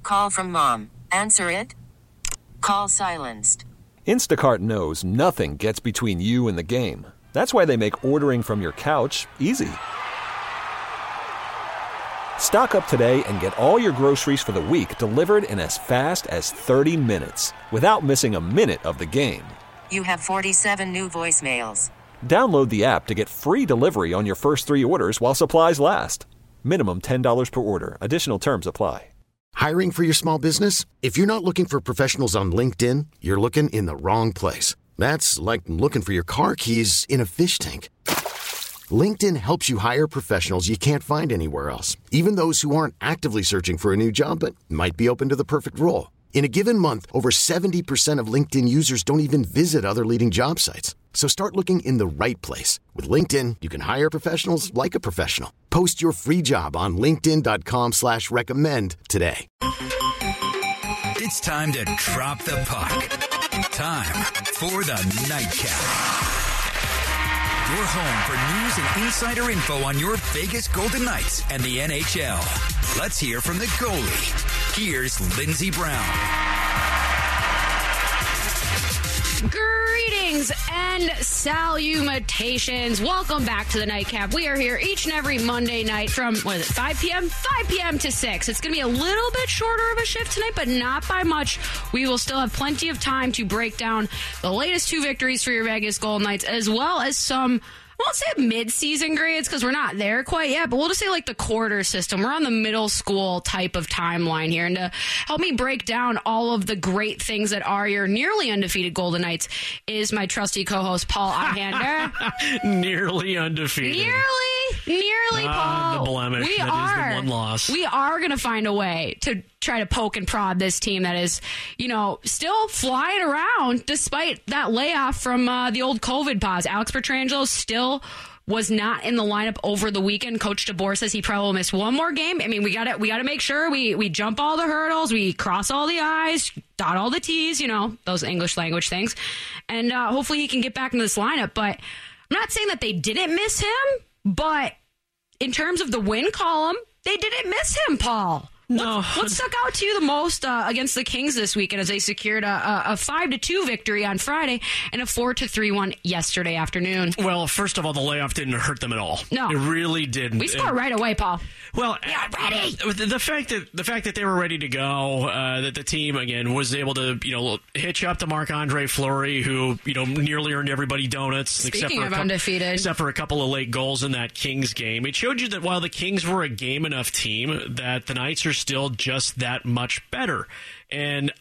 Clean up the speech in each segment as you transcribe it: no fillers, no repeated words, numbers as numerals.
call from mom. Answer it. Call silenced. Instacart knows nothing gets between you and the game. That's why they make ordering from your couch easy. Stock up today and get all your groceries for the week delivered in as fast as 30 minutes without missing a minute of the game. You have 47 new voicemails. Download the app to get free delivery on your first 3 orders while supplies last. Minimum $10 per order. Additional terms apply. Hiring for your small business? If you're not looking for professionals on LinkedIn, you're looking in the wrong place. That's like looking for your car keys in a fish tank. LinkedIn helps you hire professionals you can't find anywhere else, even those who aren't actively searching for a new job but might be open to the perfect role. In a given month, over 70% of LinkedIn users don't even visit other leading job sites. So start looking in the right place. With LinkedIn, you can hire professionals like a professional. Post your free job on linkedin.com/recommend today. It's time to drop the puck. Time for the Nightcap. Your home for news and insider info on your Vegas Golden Knights and the NHL. Let's hear from the goalie. Here's Lindsey Brown. Greetings and salutations. Welcome back to the Nightcap. We are here each and every Monday night from, 5 p.m.? 5 p.m. to 6. It's going to be a little bit shorter of a shift tonight, but not by much. We will still have plenty of time to break down the latest 2 victories for your Vegas Golden Knights, as well as some, I won't say mid-season grades because we're not there quite yet, but we'll just say like the quarter system. We're on the middle school type of timeline here. And to help me break down all of the great things that are your nearly undefeated Golden Knights is my trusty co-host, Paul Ihander. Nearly undefeated. Nearly, Paul. The blemish. That is the one loss. We are going to find a way to try to poke and prod this team that is, still flying around despite that layoff from the old COVID pause. Alex Pietrangelo still was not in the lineup over the weekend. Coach DeBoer says he probably will miss one more game. I mean, we got to make sure we jump all the hurdles, we cross all the I's, dot all the T's, those English language things. And hopefully he can get back into this lineup. But I'm not saying that they didn't miss him, but in terms of the win column, they didn't miss him, Paul. No. What stuck out to you the most against the Kings this weekend as they secured a 5-2 victory on Friday and a 4-3 one yesterday afternoon? Well, first of all, the layoff didn't hurt them at all. No. It really didn't. We scored right away, Paul. Well, we are ready. The fact that they were ready to go, that the team again was able to hitch up to Marc-Andre Fleury, who nearly earned everybody donuts. Speaking of undefeated, except for a couple of late goals in that Kings game, it showed you that while the Kings were a game enough team, that the Knights are still just that much better. And,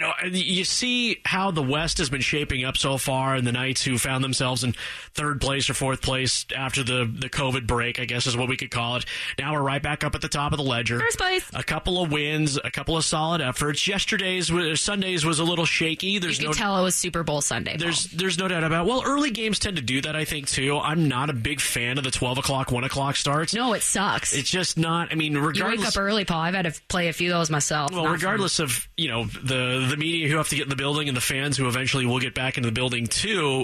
you see how the West has been shaping up so far, and the Knights, who found themselves in 3rd place or 4th place after the COVID break, I guess is what we could call it. Now we're right back up at the top of the ledger. 1st place. A couple of wins, a couple of solid efforts. Sunday's was a little shaky. You could tell it was Super Bowl Sunday, Paul. There's no doubt about it. Well, early games tend to do that, I think, too. I'm not a big fan of the 12 o'clock, 1 o'clock starts. No, it sucks. It's just not, regardless. You wake up early, Paul. I've had to play a few of those myself. Well, regardless of, the media who have to get in the building and the fans who eventually will get back into the building too,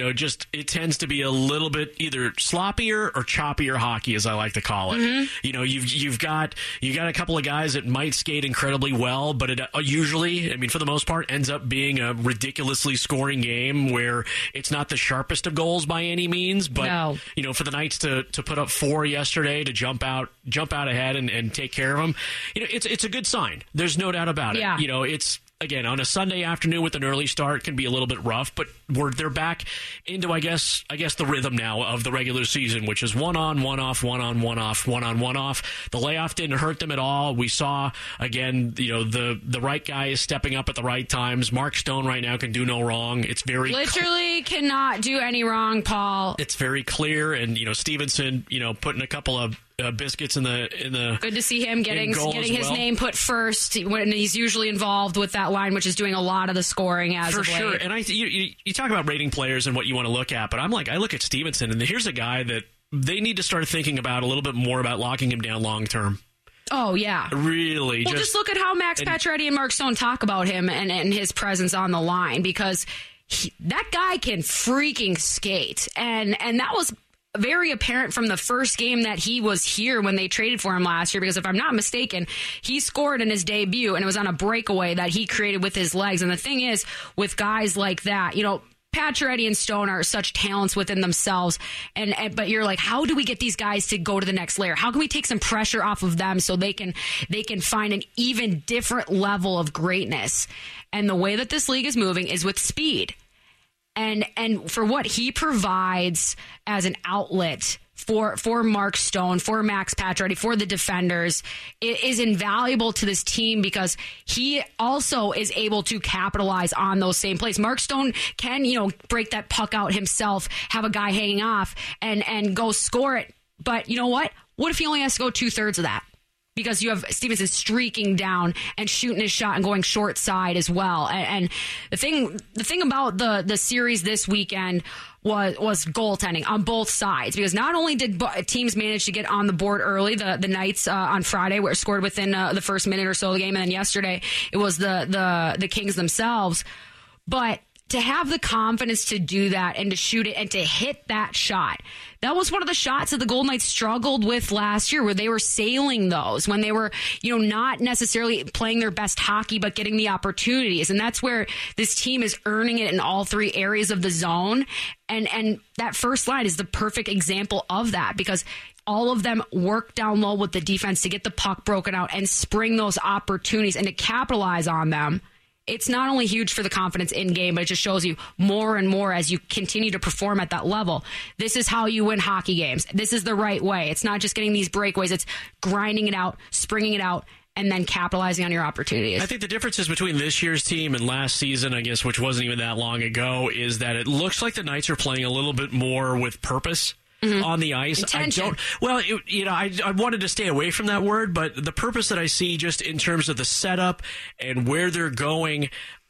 it tends to be a little bit either sloppier or choppier hockey, as I like to call it. Mm-hmm. You've got a couple of guys that might skate incredibly well, but it usually, for the most part, ends up being a ridiculously scoring game where it's not the sharpest of goals by any means. But no. For the Knights to put up 4 yesterday, to jump out ahead and take care of them, it's a good sign. There's no doubt about it. Yeah. It's. Again, on a Sunday afternoon with an early start can be a little bit rough, but they're back into, I guess the rhythm now of the regular season, which is 1 on, 1 off, 1 on, 1 off, 1 on, 1 off. The layoff didn't hurt them at all. We saw, again, the right guy is stepping up at the right times. Mark Stone right now can do no wrong. It's very literally cannot do any wrong, Paul. It's very clear, and Stevenson, putting a couple of biscuits in the good to see him getting his name put first when he's usually involved with that line, which is doing a lot of the scoring as for of late. sure. And you talk about rating players and what you want to look at, but I look at Stevenson, and here's a guy that they need to start thinking about a little bit more about locking him down long term. Oh, yeah. Really. Well, just look at how Max Pacioretty and Mark Stone talk about him and his presence on the line, because that guy can freaking skate. And that was very apparent from the first game that he was here when they traded for him last year, because if I'm not mistaken, he scored in his debut and it was on a breakaway that he created with his legs. And the thing is, with guys like that, Pacioretty and Stone are such talents within themselves, but you're like, how do we get these guys to go to the next layer? How can we take some pressure off of them so they can find an even different level of greatness? And the way that this league is moving is with speed. And for what he provides as an outlet for Mark Stone, for Max Pacioretty, for the defenders, it is invaluable to this team because he also is able to capitalize on those same plays. Mark Stone can, break that puck out himself, have a guy hanging off and go score it. But you know what? What if he only has to go 2/3 of that? Because you have Stevenson streaking down and shooting his shot and going short side as well. And the thing about the series this weekend was goaltending on both sides, because not only did teams manage to get on the board early, the Knights on Friday were scored within the first minute or so of the game, and then yesterday it was the Kings themselves, but to have the confidence to do that and to shoot it and to hit that shot. That was one of the shots that the Golden Knights struggled with last year, where they were sailing those when they were, not necessarily playing their best hockey, but getting the opportunities. And that's where this team is earning it in all three areas of the zone. And that first line is the perfect example of that, because all of them work down low with the defense to get the puck broken out and spring those opportunities and to capitalize on them. It's not only huge for the confidence in game, but it just shows you more and more as you continue to perform at that level. This is how you win hockey games. This is the right way. It's not just getting these breakaways. It's grinding it out, springing it out, and then capitalizing on your opportunities. I think the differences between this year's team and last season, I guess, which wasn't even that long ago, is that it looks like the Knights are playing a little bit more with purpose. On the ice. Intention. I wanted to stay away from that word, but the purpose that I see just in terms of the setup and where they're going,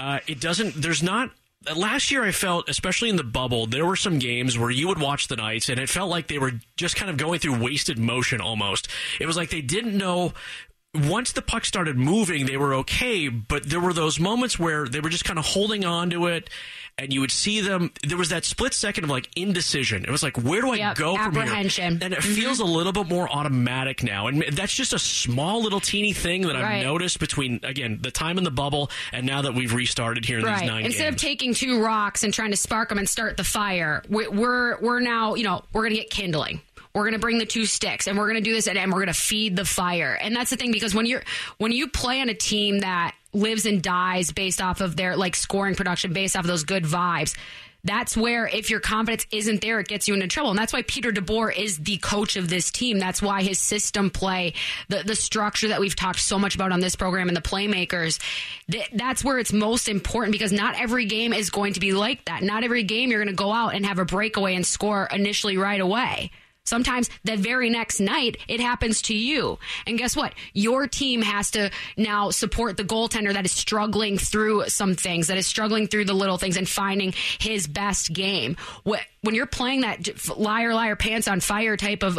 last year I felt, especially in the bubble, there were some games where you would watch the Knights and it felt like they were just kind of going through wasted motion almost. It was like they didn't know. Once the puck started moving, they were okay, but there were those moments where they were just kind of holding on to it, and you would see them. There was that split second of indecision. It was like, where do I go from here? And it feels a little bit more automatic now. And that's just a small little teeny thing that I've noticed between, again, the time in the bubble and now that we've restarted here in these 9 games. Instead of taking 2 rocks and trying to spark them and start the fire, we're now, we're going to get kindling. We're going to bring the 2 sticks and we're going to do this and we're going to feed the fire. And that's the thing, because when you play on a team that lives and dies based off of their scoring production, based off of those good vibes, that's where, if your confidence isn't there, it gets you into trouble. And that's why Peter DeBoer is the coach of this team. That's why his system play, the structure that we've talked so much about on this program, and the playmakers, that's where it's most important, because not every game is going to be like that. Not every game you're going to go out and have a breakaway and score initially right away. Sometimes the very next night, it happens to you. And guess what? Your team has to now support the goaltender that is struggling through some things, that is struggling through the little things and finding his best game. When you're playing that liar, pants on fire type of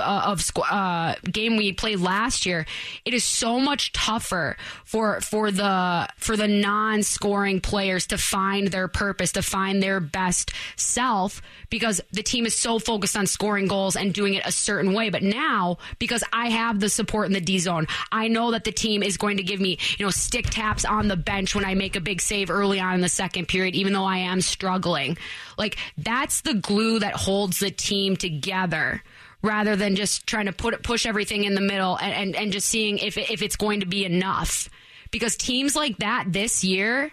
game we played last year, it is so much tougher for the non-scoring players to find their purpose, to find their best self, because the team is so focused on scoring goals and doing it a certain way. But now, because I have the support in the D zone, I know that the team is going to give me, stick taps on the bench when I make a big save early on in the second period, even though I am struggling. That's the glue that holds the team together, rather than just trying to push everything in the middle and just seeing if it's going to be enough. Because teams like that this year,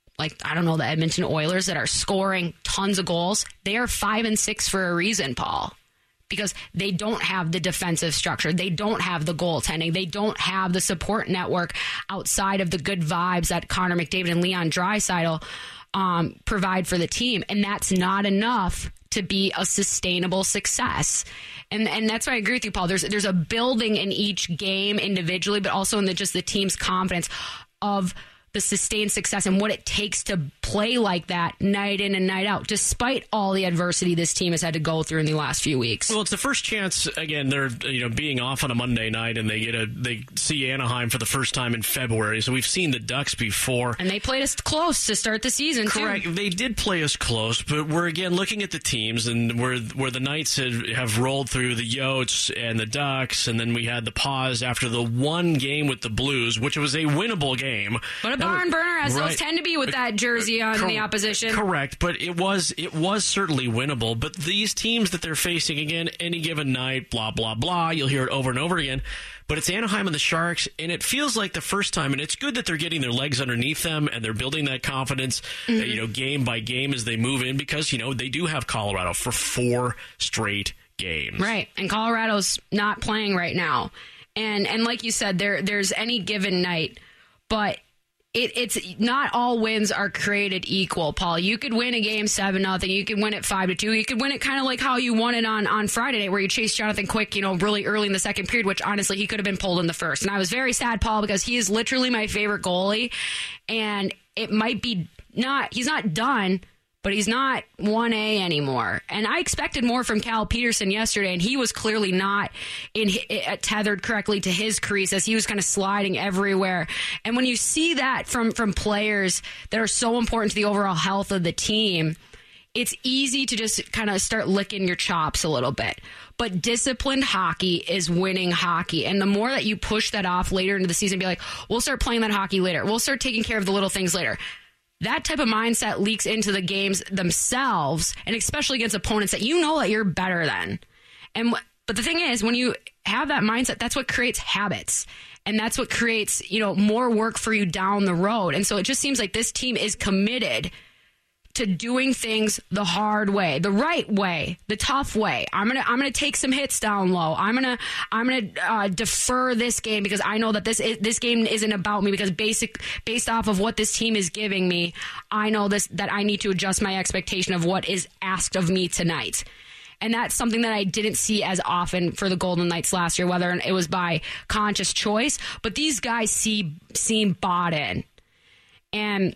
the Edmonton Oilers that are scoring tons of goals, they are 5-6 for a reason, Paul. Because they don't have the defensive structure. They don't have the goaltending. They don't have the support network outside of the good vibes that Connor McDavid and Leon Draisaitl provide for the team. And that's not enough to be a sustainable success. And that's why I agree with you, Paul. There's a building in each game individually, but also in just the team's confidence of the sustained success and what it takes to play like that night in and night out, despite all the adversity this team has had to go through in the last few weeks. Well, it's the first chance, again, they're being off on a Monday night, and they see Anaheim for the first time in February. So we've seen the Ducks before. And they played us close to start the season, Correct. too. They did play us close, but we're, again, looking at the teams, and where the Knights have rolled through the Yotes and the Ducks, and then we had the pause after the one game with the Blues, which was a winnable game. But a barn burner, as those tend to be with that jersey on the opposition. Correct, but it was certainly winnable. But these teams that they're facing, again, any given night, blah, blah, blah, you'll hear it over and over again. But it's Anaheim and the Sharks, and it feels like the first time, and it's good that they're getting their legs underneath them, and they're building that confidence, game by game as they move in, because, they do have Colorado for 4 straight games. Right, and Colorado's not playing right now. And like you said, there's any given night, but it's not all wins are created equal, Paul. You could win a game 7-0. You could win it 5-2. You could win it kind of like how you won it on Friday night, where you chased Jonathan Quick, really early in the second period, which honestly he could have been pulled in the first. And I was very sad, Paul, because he is literally my favorite goalie, and it might be he's not done, but he's not 1A anymore. And I expected more from Cal Peterson yesterday, and he was clearly not tethered correctly to his crease as he was kind of sliding everywhere. And when you see that from players that are so important to the overall health of the team, it's easy to just kind of start licking your chops a little bit. But disciplined hockey is winning hockey. And the more that you push that off later into the season, be like, we'll start playing that hockey later. We'll start taking care of the little things later. That type of mindset leaks into the games themselves, and especially against opponents that that you're better than. But the thing is, when you have that mindset, that's what creates habits. And that's what creates, more work for you down the road. And so it just seems like this team is committed to doing things the hard way, the right way, the tough way. I'm gonna take some hits down low. I'm gonna defer this game because I know that this game isn't about me, because based off of what this team is giving me, I know that I need to adjust my expectation of what is asked of me tonight. And that's something that I didn't see as often for the Golden Knights last year, whether it was by conscious choice, but these guys seem bought in. And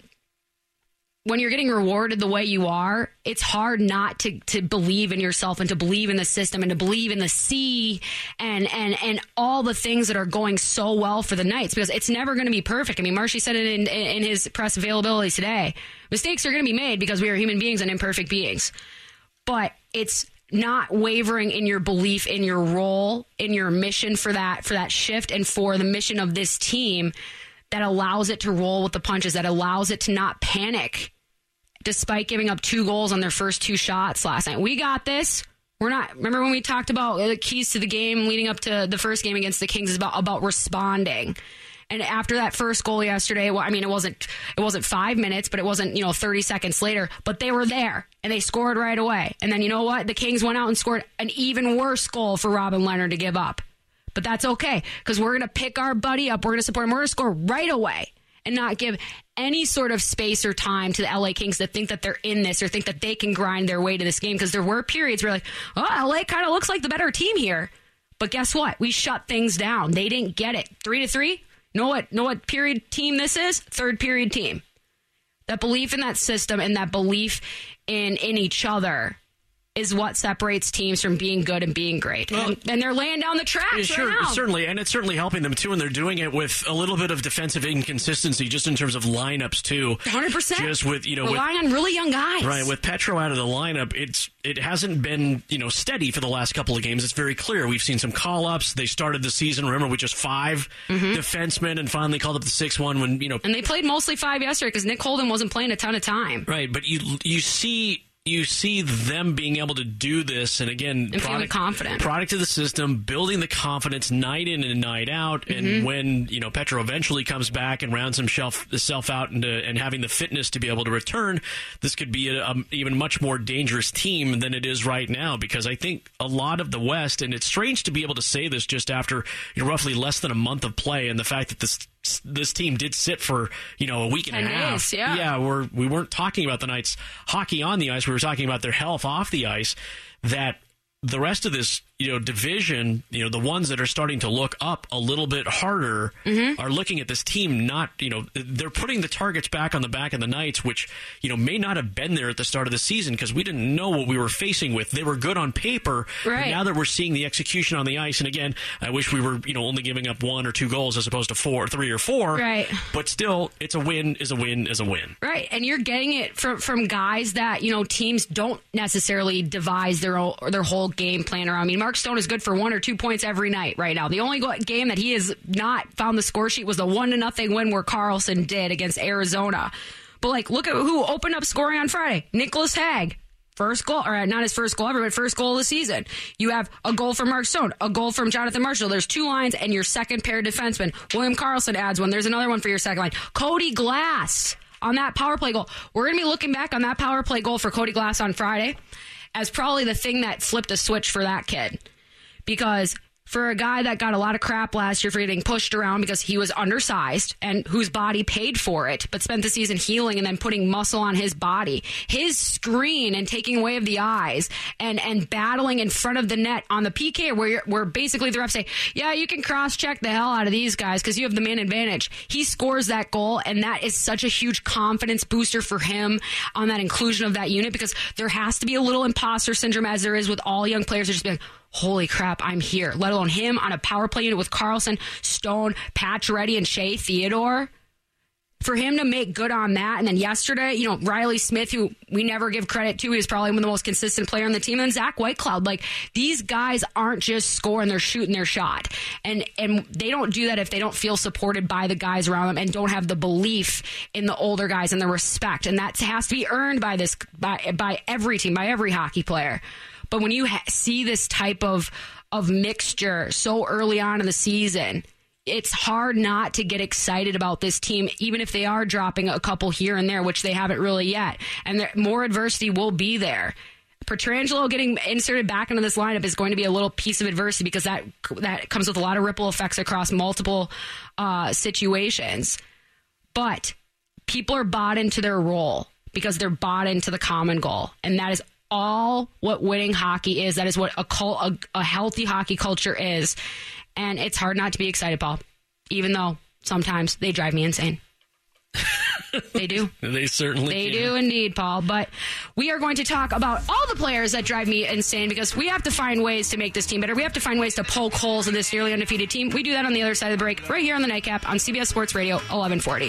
when you're getting rewarded the way you are, it's hard not to believe in yourself and to believe in the system and to believe in the C and all the things that are going so well for the Knights, because it's never going to be perfect. I mean, Marshy said it in his press availability today. Mistakes are going to be made because we are human beings and imperfect beings. But it's not wavering in your belief in your role, in your mission for that shift and for the mission of this team that allows it to roll with the punches, that allows it to not panic despite giving up 2 goals on their first 2 shots last night. We got this. Remember when we talked about the keys to the game leading up to the first game against the Kings is about responding. And after that first goal yesterday, it wasn't 5 minutes, but it wasn't, 30 seconds later, but they were there and they scored right away. And then you know what? The Kings went out and scored an even worse goal for Robin Leonard to give up. But that's okay, because we're going to pick our buddy up. We're going to support him. We're going to score right away and not give any sort of space or time to the LA Kings to think that they're in this or think that they can grind their way to this game, because there were periods where LA kind of looks like the better team here. But guess what? We shut things down. They didn't get it. 3-3. Know what period team this is? Third period team. That belief in that system and that belief in each other is what separates teams from being good and being great. And they're laying down the tracks right now. Certainly, and it's certainly helping them, too, and they're doing it with a little bit of defensive inconsistency just in terms of lineups, too. 100%. Just with, relying on really young guys. Right, with Petro out of the lineup, it hasn't been, steady for the last couple of games. It's very clear. We've seen some call-ups. They started the season, remember, with just 5 defensemen and finally called up the 6th one when, And they played mostly 5 yesterday because Nick Holden wasn't playing a ton of time. Right, but you see them being able to do this, and again, feeling confident. Product of the system, building the confidence night in and night out, and when Petro eventually comes back and rounds himself out and having the fitness to be able to return, this could be an even much more dangerous team than it is right now, because I think a lot of the West, and it's strange to be able to say this just after roughly less than a month of play, and the fact that this team did sit for a week and a half. We weren't talking about the Knights hockey on the ice. We were talking about their health off the ice. That the rest of this division, the ones that are starting to look up a little bit harder are looking at this team not, they're putting the targets back on the back of the Knights, which, may not have been there at the start of the season because we didn't know what we were facing with. They were good on paper, right. But now that we're seeing the execution on the ice, and again, I wish we were, only giving up 1 or 2 goals as opposed to 3 or 4. Right. But still, it's a win is a win is a win. Right, and you're getting it from guys that, teams don't necessarily devise their whole game plan around. I mean, Mark Stone is good for 1 or 2 points every night right now. The only game that he has not found the score sheet was the 1-0 win where Karlsson did against Arizona. But, look at who opened up scoring on Friday. Nicholas Hag. First goal, or not his first goal ever, but first goal of the season. You have a goal from Mark Stone, a goal from Jonathan Marshall. There's 2 lines, and your second pair defenseman, William Karlsson, adds one. There's another one for your second line. Cody Glass on that power play goal. We're going to be looking back on that power play goal for Cody Glass on Friday as probably the thing that flipped a switch for that kid. Because for a guy that got a lot of crap last year for getting pushed around because he was undersized and whose body paid for it, but spent the season healing and then putting muscle on his body, his screen and taking away of the eyes and battling in front of the net on the PK where basically the refs say, yeah, you can cross-check the hell out of these guys because you have the man advantage. He scores that goal, and that is such a huge confidence booster for him on that inclusion of that unit because there has to be a little imposter syndrome as there is with all young players. They're just being holy crap, I'm here. Let alone him on a power play unit with Karlsson, Stone, Pacioretty, and Shea Theodore. For him to make good on that. And then yesterday, Riley Smith, who we never give credit to, is probably one of the most consistent player on the team. And Zach Whitecloud. These guys aren't just scoring, they're shooting their shot. And they don't do that if they don't feel supported by the guys around them and don't have the belief in the older guys and the respect. And that has to be earned by every team, by every hockey player. But when you see this type of mixture so early on in the season, it's hard not to get excited about this team, even if they are dropping a couple here and there, which they haven't really yet. And more adversity will be there. Pietrangelo getting inserted back into this lineup is going to be a little piece of adversity because that comes with a lot of ripple effects across multiple situations. But people are bought into their role because they're bought into the common goal. And that is all what winning hockey is. That is what a healthy hockey culture is. And it's hard not to be excited, Paul, even though sometimes they drive me insane. They do. They certainly do indeed, Paul. But we are going to talk about all the players that drive me insane because we have to find ways to make this team better. We have to find ways to poke holes in this nearly undefeated team. We do that on the other side of the break, right here on the Nightcap on CBS Sports Radio 1140.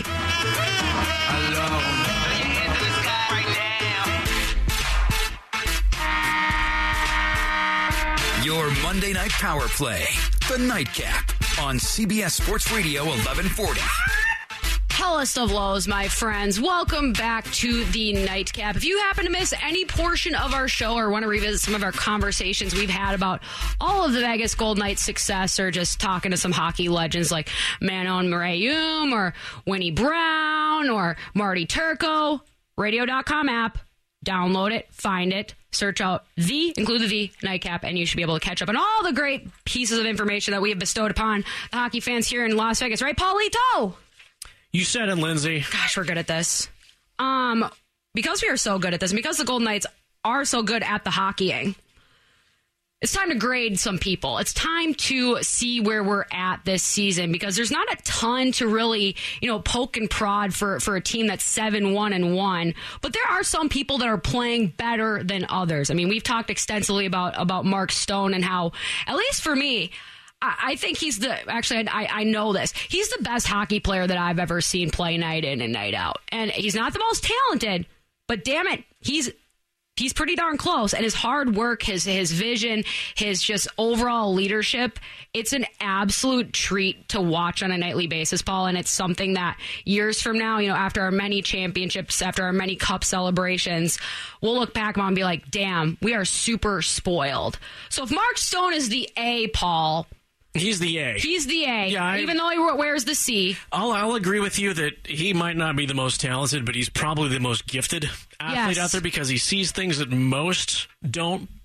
Your Monday Night Power Play, the Nightcap, on CBS Sports Radio 1140. Hellest of lows, my friends. Welcome back to the Nightcap. If you happen to miss any portion of our show or want to revisit some of our conversations we've had about all of the Vegas Golden Knights' success or just talking to some hockey legends like Manon Mareum or Winnie Brown or Marty Turco, radio.com app. Download it, find it, search out include the V, Nightcap, and you should be able to catch up on all the great pieces of information that we have bestowed upon the hockey fans here in Las Vegas. Right, Paulito? You said it, Lindsay. Gosh, we're good at this. Because we are so good at this, and because the Golden Knights are so good at the hockeying, it's time to grade some people. It's time to see where we're at this season because there's not a ton to really, poke and prod for a team that's 7-1-1. But there are some people that are playing better than others. I mean, we've talked extensively about Mark Stone and how, at least for me, I think he's I know this. He's the best hockey player that I've ever seen play night in and night out. And he's not the most talented, but damn it, he's pretty darn close. And his hard work, his vision, his just overall leadership, it's an absolute treat to watch on a nightly basis, Paul. And it's something that years from now, after our many championships, after our many cup celebrations, we'll look back on and be like, damn, we are super spoiled. So if Mark Stone is the A, Paul... He's the A. He's the A, yeah, even though he wears the C. I'll agree with you that he might not be the most talented, but he's probably the most gifted athlete out there because he sees things that most don't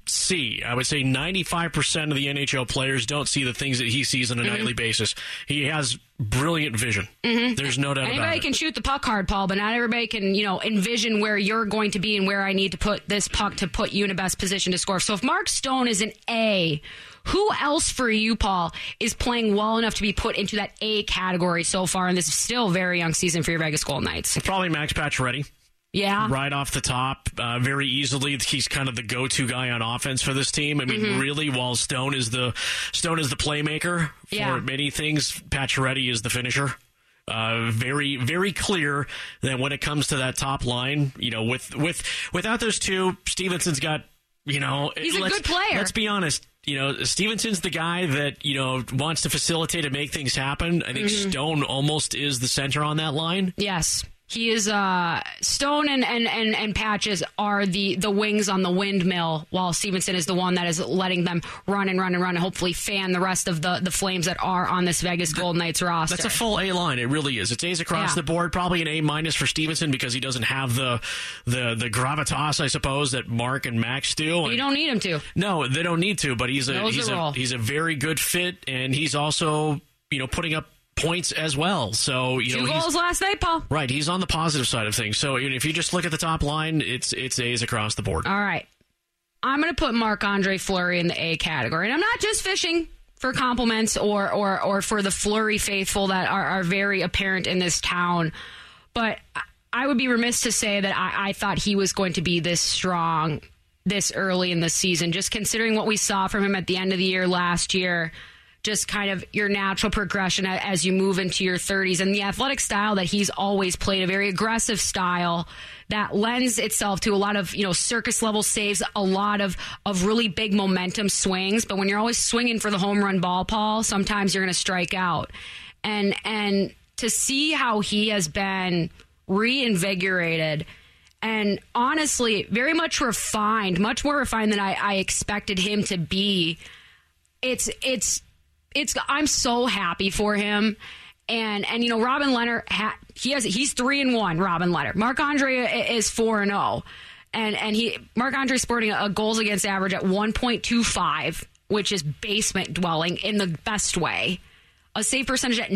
see. I would say 95% of the NHL players don't see the things that he sees on a nightly basis. He has brilliant vision. There's no doubt about it. Anybody can shoot the puck hard, Paul, but not everybody can, envision where you're going to be and where I need to put this puck to put you in the best position to score. So if Mark Stone is an A, who else for you, Paul, is playing well enough to be put into that A category so far in this still very young season for your Vegas Golden Knights? Probably Max Pacioretty. Yeah. Right off the top, very easily, he's kind of the go-to guy on offense for this team. I mean, really, while Stone is the playmaker for many things, Pacioretty is the finisher. Very, very clear that when it comes to that top line, without those two, Stevenson's got, he's a good player. Let's be honest. Stevenson's the guy that, wants to facilitate and make things happen. I think Stone almost is the center on that line. Yes. He is Stone and Patches are the wings on the windmill, while Stevenson is the one that is letting them run and hopefully fan the rest of the flames that are on this Vegas Golden Knights roster. That's a full A line. It really is. It's A's across the board. Probably an A- for Stevenson because he doesn't have the gravitas, I suppose, that Mark and Max do. You don't need him to. No, they don't need to. But he's a very good fit, and he's also putting up points as well. So 2 goals last night, Paul. Right, he's on the positive side of things. So if you just look at the top line, it's A's across the board. All right, I'm going to put Marc-Andre Fleury in the A category, and I'm not just fishing for compliments or for the Fleury faithful that are very apparent in this town, but I would be remiss to say that I thought he was going to be this strong this early in the season, just considering what we saw from him at the end of the year last year. Just kind of your natural progression as you move into your 30s, and the athletic style that he's always played, a very aggressive style that lends itself to a lot of, circus level saves, a lot of really big momentum swings. But when you're always swinging for the home run ball, Paul, sometimes you're going to strike out. And to see how he has been reinvigorated and honestly very much refined, much more refined than I expected him to be. I'm so happy for him. And Robin Lehner, he's 3-1, Robin Lehner. Marc-Andre is 4-0. And Marc-Andre's sporting a goals against average at 1.25, which is basement dwelling in the best way. A save percentage at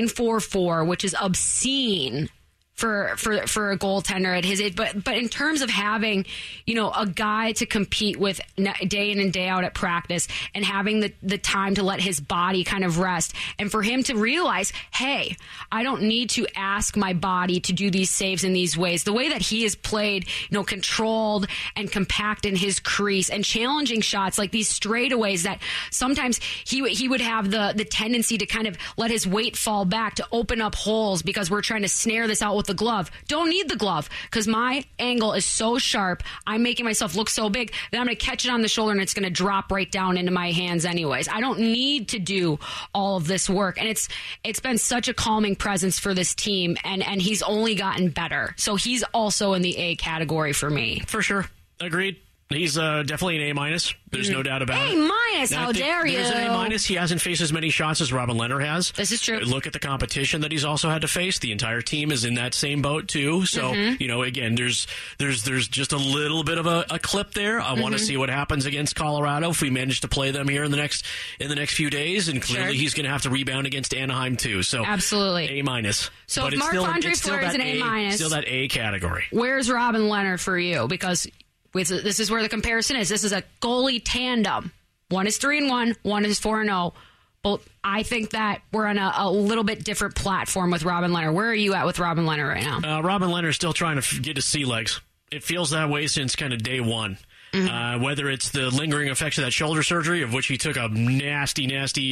9.44, which is obscene for a goaltender at his age. But in terms of having, a guy to compete with day in and day out at practice and having the time to let his body kind of rest, and for him to realize, hey, I don't need to ask my body to do these saves in these ways. The way that he has played, controlled and compact in his crease and challenging shots like these straightaways that sometimes he would have the tendency to kind of let his weight fall back to open up holes because we're trying to snare this out with the glove. Don't need the glove because my angle is so sharp. I'm making myself look so big that I'm going to catch it on the shoulder and it's going to drop right down into my hands anyways. I don't need to do all of this work. And it's been such a calming presence for this team, and he's only gotten better. So he's also in the A category for me. For sure. Agreed. He's definitely an A-. There's no doubt about it. A-? How dare you? There's an A-. He hasn't faced as many shots as Robin Lehner has. This is true. Look at the competition that he's also had to face. The entire team is in that same boat too. So, again, there's just a little bit of a clip there. I want to see what happens against Colorado if we manage to play them here in the next few days. And clearly he's going to have to rebound against Anaheim too. So absolutely A-. So but if Marc-Andre Fleury is an A-, still that A category. Where's Robin Lehner for you? Because this is where the comparison is. This is a goalie tandem. One is 3-1, one is 4-0. But I think that we're on a little bit different platform with Robin Lehner. Where are you at with Robin Lehner right now? Robin Lehner is still trying to get his sea legs. It feels that way since kind of day one. Whether it's the lingering effects of that shoulder surgery, of which he took a nasty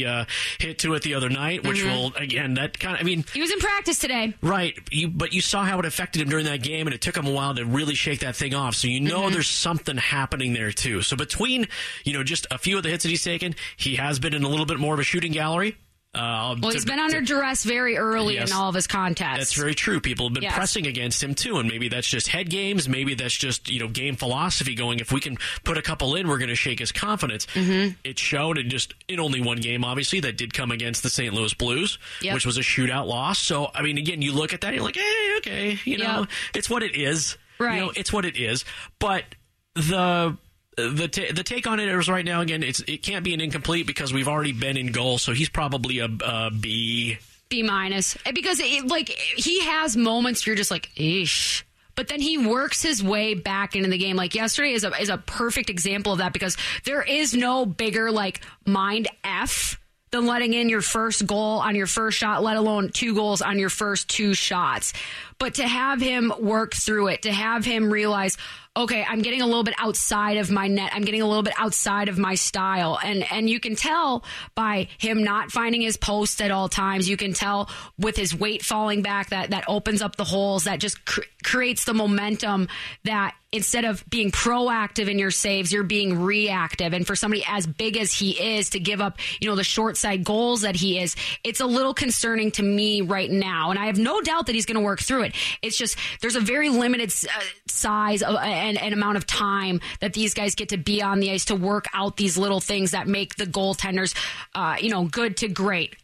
hit to it the other night, which will, again, that kind of, he was in practice today. Right. But you saw how it affected him during that game, and it took him a while to really shake that thing off. So there's something happening there, too. So between, just a few of the hits that he's taken, he has been in a little bit more of a shooting gallery. He's been under duress very early in all of his contests. That's very true. People have been pressing against him, too, and maybe that's just head games. Maybe that's just, game philosophy going, if we can put a couple in, we're going to shake his confidence. It showed in only one game, obviously, that did come against the St. Louis Blues, which was a shootout loss. So, again, you look at that, and you're like, hey, okay, it's what it is. Right. It's what it is. But the the take on it is right now, again, it can't be an incomplete because we've already been in goal, so he's probably a B. B-, because he has moments where you're just like, eesh. But then he works his way back into the game. Like yesterday is a perfect example of that, because there is no bigger mind F than letting in your first goal on your first shot, let alone 2 goals on your first 2 shots. But to have him work through it, to have him realize, okay, I'm getting a little bit outside of my net. I'm getting a little bit outside of my style. And you can tell by him not finding his post at all times. You can tell with his weight falling back that opens up the holes, that just creates the momentum that instead of being proactive in your saves, you're being reactive. And for somebody as big as he is to give up, the short side goals that he is, it's a little concerning to me right now. And I have no doubt that he's going to work through it. It's just there's a very limited size and amount of time that these guys get to be on the ice to work out these little things that make the goaltenders, good to great.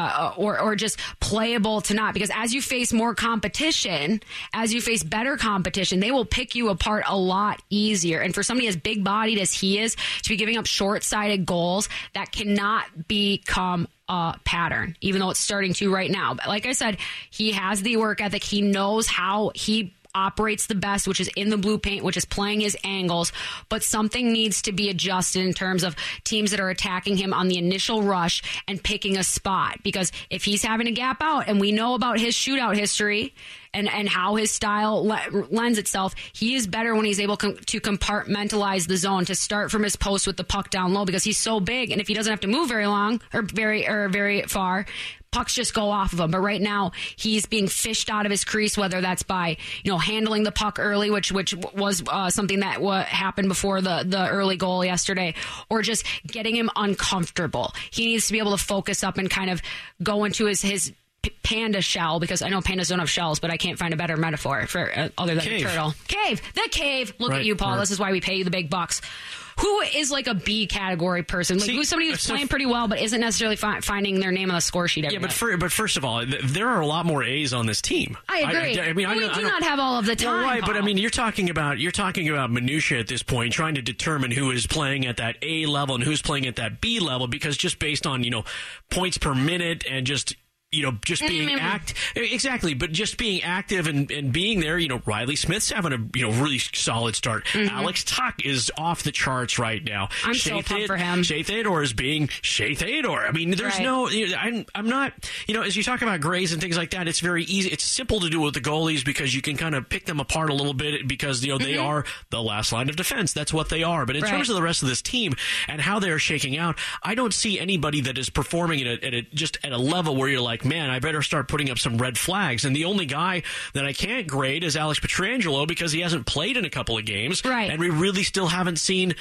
Or just playable to not, because as you face more competition, as you face better competition, they will pick you apart a lot easier. And for somebody as big bodied as he is, to be giving up short-sided goals, that cannot become a pattern, even though it's starting to right now. But like I said, he has the work ethic. He knows how he operates the best, which is in the blue paint, which is playing his angles, but something needs to be adjusted in terms of teams that are attacking him on the initial rush and picking a spot. Because if he's having to gap out, and we know about his shootout history and how his style lends itself, he is better when he's able to compartmentalize the zone, to start from his post with the puck down low, because he's so big, and if he doesn't have to move very long or very far, pucks just go off of him. But right now, he's being fished out of his crease, whether that's by, handling the puck early, which was something that happened before the early goal yesterday, or just getting him uncomfortable. He needs to be able to focus up and kind of go into his panda shell, because I know pandas don't have shells, but I can't find a better metaphor for other than cave. A turtle. The cave. Look at you, Paul. Right. This is why we pay you the big bucks. Who is a B category person? Who's somebody who's playing pretty well but isn't necessarily finding their name on the score sheet every day? But first of all, there are a lot more A's on this team. I agree. We do not have all of the time. Well, right, Paul. but you're talking about minutia at this point, trying to determine who is playing at that A level and who's playing at that B level, because just based on points per minute and just being exactly, but just being active and being there. Riley Smith's having a really solid start. Mm-hmm. Alex Tuch is off the charts right now. I'm so pumped for him. Shea Theodore is being Shea Theodore. There's no. I'm not. As you talk about grades and things like that, it's very easy. It's simple to do with the goalies, because you can kind of pick them apart a little bit, because they are the last line of defense. That's what they are. But in terms of the rest of this team and how they are shaking out, I don't see anybody that is performing at a level where you're like, man, I better start putting up some red flags. And the only guy that I can't grade is Alex Pietrangelo, because he hasn't played in a couple of games. Right. And we really still haven't seen,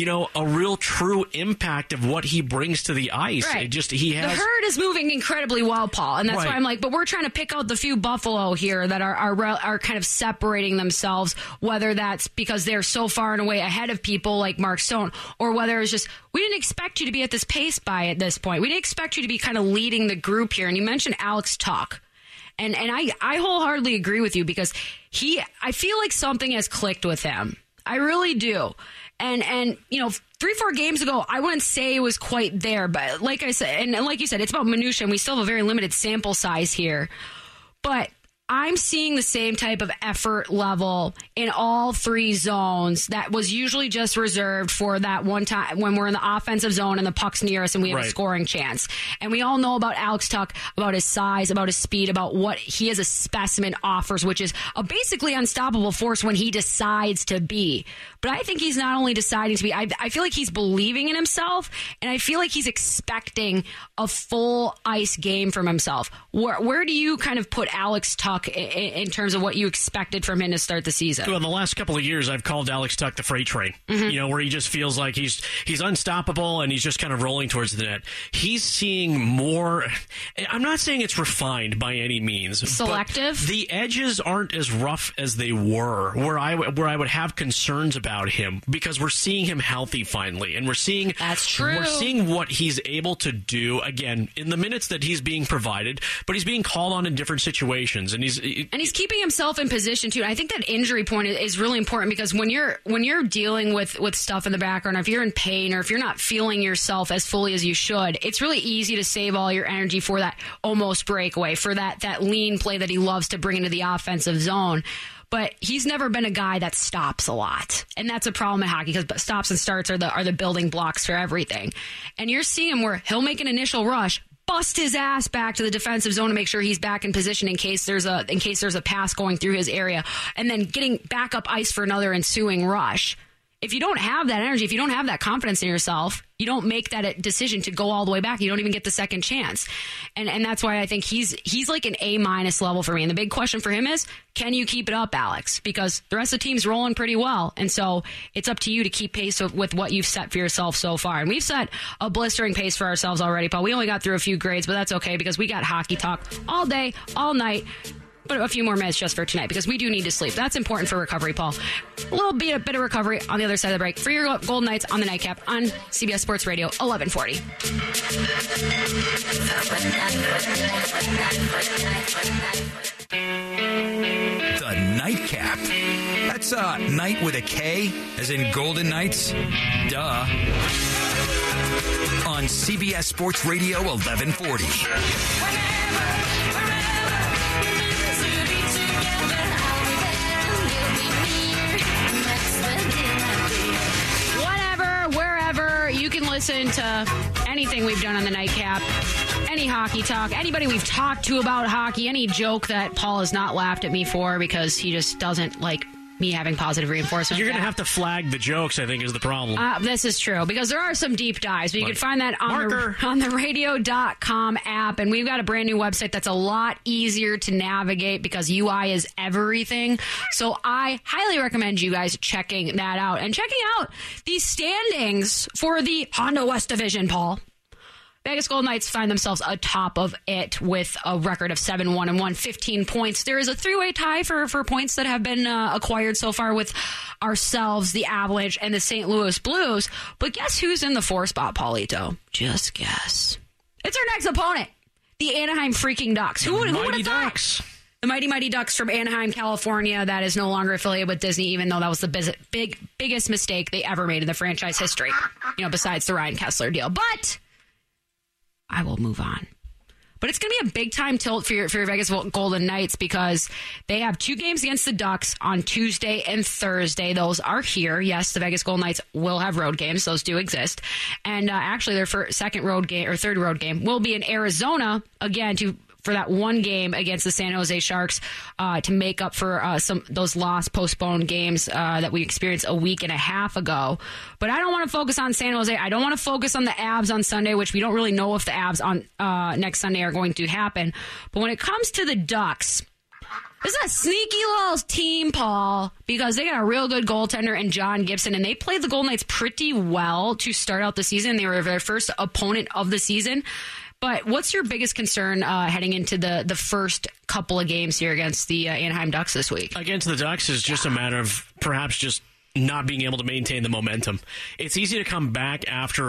a real true impact of what he brings to the ice. Right. He has. The herd is moving incredibly well, Paul. And that's why I'm like, but we're trying to pick out the few Buffalo here that are kind of separating themselves, whether that's because they're so far and away ahead of people like Mark Stone, or whether it's just, we didn't expect you to be at this pace at this point. We didn't expect you to be kind of leading the group here. And you mentioned Alex Tuch. And I wholeheartedly agree with you, because I feel like something has clicked with him. I really do. And 3-4 games ago, I wouldn't say it was quite there. But like I said, and like you said, it's about minutia, and we still have a very limited sample size here. But I'm seeing the same type of effort level in all 3 zones that was usually just reserved for that one time when we're in the offensive zone and the puck's near us and we have a scoring chance. And we all know about Alex Tuch, about his size, about his speed, about what he as a specimen offers, which is a basically unstoppable force when he decides to be. But I think he's not only deciding to be, I feel like he's believing in himself, and I feel like he's expecting a full ice game from himself. Where do you kind of put Alex Tuch in terms of what you expected from him to start the season? Well, in the last couple of years, I've called Alex Tuch the freight train, where he just feels like he's unstoppable and he's just kind of rolling towards the net. He's seeing more. I'm not saying it's refined by any means. Selective? But the edges aren't as rough as they were, where I would have concerns about him, because we're seeing him healthy finally. And we're seeing that's true. We're seeing what he's able to do, again, in the minutes that he's being provided, but he's being called on in different situations. And he's keeping himself in position too. And I think that injury point is really important because when you're dealing with stuff in the background, or if you're in pain, or if you're not feeling yourself as fully as you should, it's really easy to save all your energy for that almost breakaway, for that lean play that he loves to bring into the offensive zone. But he's never been a guy that stops a lot. And that's a problem in hockey because stops and starts are the building blocks for everything. And you're seeing him where he'll make an initial rush, bust his ass back to the defensive zone to make sure he's back in position in case there's a pass going through his area, and then getting back up ice for another ensuing rush. If you don't have that energy, if you don't have that confidence in yourself, you don't make that decision to go all the way back. You don't even get the second chance. And that's why I think he's like an A- level for me. And the big question for him is, can you keep it up, Alex? Because the rest of the team's rolling pretty well. And so it's up to you to keep pace with what you've set for yourself so far. And we've set a blistering pace for ourselves already, Paul. We only got through a few grades, but that's okay because we got hockey talk all day, all night. But a few more minutes just for tonight because we do need to sleep. That's important for recovery, Paul. A bit of recovery on the other side of the break for your Golden Knights on the Nightcap on CBS Sports Radio 1140. The Nightcap. That's night with a K, as in Golden Knights. Duh. On CBS Sports Radio 1140. You can listen to anything we've done on the Nightcap, any hockey talk, anybody we've talked to about hockey, any joke that Paul has not laughed at me for because he just doesn't like me having positive reinforcement. You're going to have to flag the jokes, I think, is the problem. This is true, because there are some deep dives, but you can find that on the radio.com app, and we've got a brand new website that's a lot easier to navigate because UI is everything. So I highly recommend you guys checking that out and checking out the standings for the Honda West Division, Paul. Vegas Golden Knights find themselves atop of it with a record of 7-1-1, 15 points. There is a three-way tie for points that have been acquired so far with ourselves, the Avalanche, and the St. Louis Blues. But guess who's in the 4 spot, Paulito? Just guess. It's our next opponent, the Anaheim freaking Ducks. Who would have thought? The Mighty Ducks from Anaheim, California, that is no longer affiliated with Disney, even though that was the biggest mistake they ever made in the franchise history, besides the Ryan Kessler deal. But I will move on. But it's going to be a big-time tilt for your Vegas Golden Knights because they have 2 games against the Ducks on Tuesday and Thursday. Those are here. Yes, the Vegas Golden Knights will have road games. Those do exist. And actually, their third road game will be in Arizona, again, for that one game against the San Jose Sharks to make up for those lost, postponed games that we experienced a week and a half ago. But I don't want to focus on San Jose. I don't want to focus on the Avs on Sunday, which we don't really know if the Avs on next Sunday are going to happen. But when it comes to the Ducks, this is a sneaky little team, Paul, because they got a real good goaltender in John Gibson, and they played the Golden Knights pretty well to start out the season. They were their first opponent of the season. But what's your biggest concern heading into the first couple of games here against the Anaheim Ducks this week? Against the Ducks is just a matter of perhaps just not being able to maintain the momentum. It's easy to come back after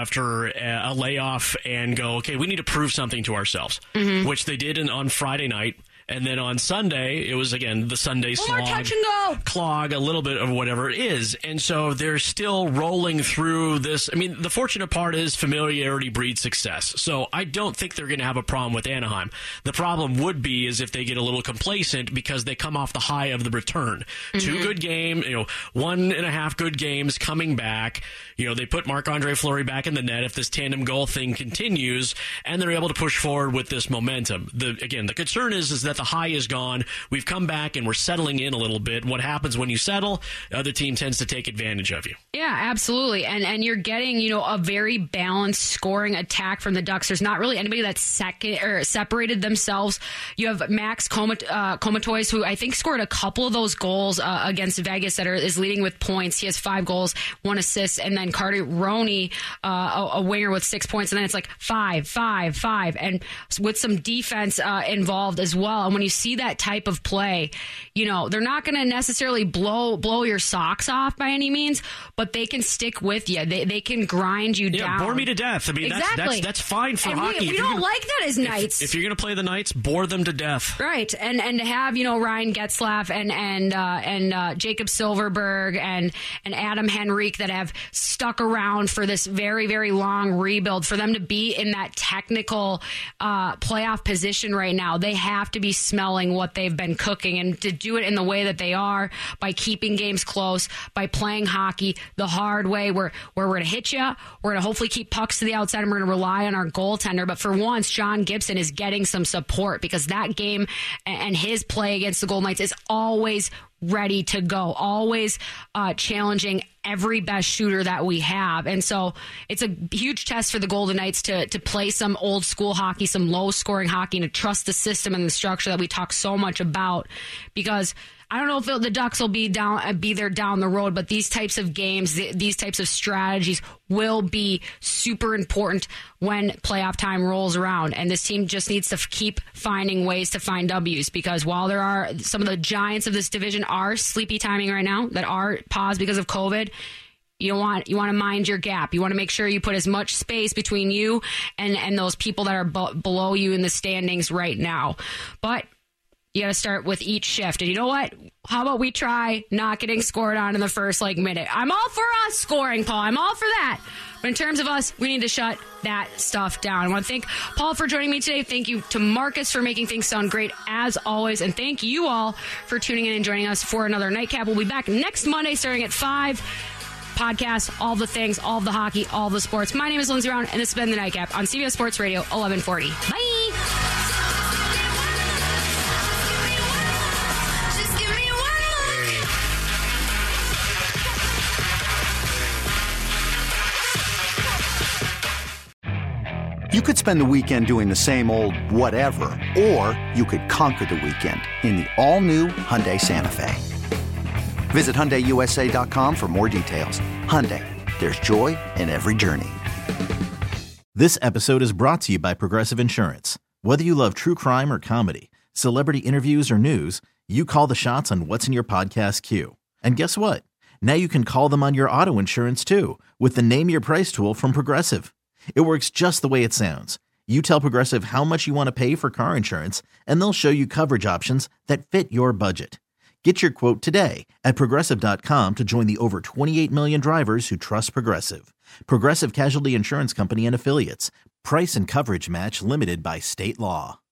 a layoff and go, okay, we need to prove something to ourselves, which they did on Friday night. And then on Sunday, it was, again, the Sunday slog, touch and go, clog, a little bit of whatever it is. And so they're still rolling through this. I mean, the fortunate part is familiarity breeds success. So I don't think they're going to have a problem with Anaheim. The problem would be is if they get a little complacent because they come off the high of the return. 2 good games, 1.5 good games coming back. They put Marc-Andre Fleury back in the net if this tandem goal thing continues, and they're able to push forward with this momentum. The concern is that the high is gone. We've come back and we're settling in a little bit. What happens when you settle? The other team tends to take advantage of you. Yeah, absolutely. And you're getting, a very balanced scoring attack from the Ducks. There's not really anybody that's separated themselves. You have Max Comatois, who I think scored a couple of those goals against Vegas that is leading with points. He has 5 goals, 1 assist, and then Carter Roney, a winger with 6 points, and then it's like 5, and with some defense involved as well. And when you see that type of play, they're not going to necessarily blow your socks off by any means, but they can stick with you. They can grind you down. Bore me to death. I mean, exactly. that's fine for and hockey. We don't like that as Knights. If you're going to play the Knights, bore them to death. Right. And to have, Ryan Getzlaf and Jacob Silverberg and Adam Henrique that have stuck around for this very, very long rebuild, for them to be in that technical playoff position right now, they have to be smelling what they've been cooking, and to do it in the way that they are, by keeping games close, by playing hockey the hard way, where we're going to hit you, we're going to hopefully keep pucks to the outside, and we're going to rely on our goaltender. But for once, John Gibson is getting some support, because that game and his play against the Golden Knights is always ready to go, always challenging every best shooter that we have. And so it's a huge test for the Golden Knights to play some old school hockey, some low scoring hockey, and to trust the system and the structure that we talk so much about, because I don't know if the Ducks will be there down the road, but these types of games, these types of strategies will be super important when playoff time rolls around. And this team just needs to keep finding ways to find W's, because while there are some of the giants of this division are sleepy timing right now, that are paused because of COVID, you want to mind your gap. You want to make sure you put as much space between you and those people that are below you in the standings right now. But you got to start with each shift. And you know what? How about we try not getting scored on in the first minute? I'm all for us scoring, Paul. I'm all for that. But in terms of us, we need to shut that stuff down. I want to thank Paul for joining me today. Thank you to Marcus for making things sound great as always. And thank you all for tuning in and joining us for another Nightcap. We'll be back next Monday starting at 5. Podcast, all the things, all the hockey, all the sports. My name is Lindsay Brown, and this has been the Nightcap on CBS Sports Radio 1140. Bye! You could spend the weekend doing the same old whatever, or you could conquer the weekend in the all-new Hyundai Santa Fe. Visit HyundaiUSA.com for more details. Hyundai, there's joy in every journey. This episode is brought to you by Progressive Insurance. Whether you love true crime or comedy, celebrity interviews or news, you call the shots on what's in your podcast queue. And guess what? Now you can call them on your auto insurance too, with the Name Your Price tool from Progressive. It works just the way it sounds. You tell Progressive how much you want to pay for car insurance, and they'll show you coverage options that fit your budget. Get your quote today at Progressive.com to join the over 28 million drivers who trust Progressive. Progressive Casualty Insurance Company and Affiliates. Price and coverage match limited by state law.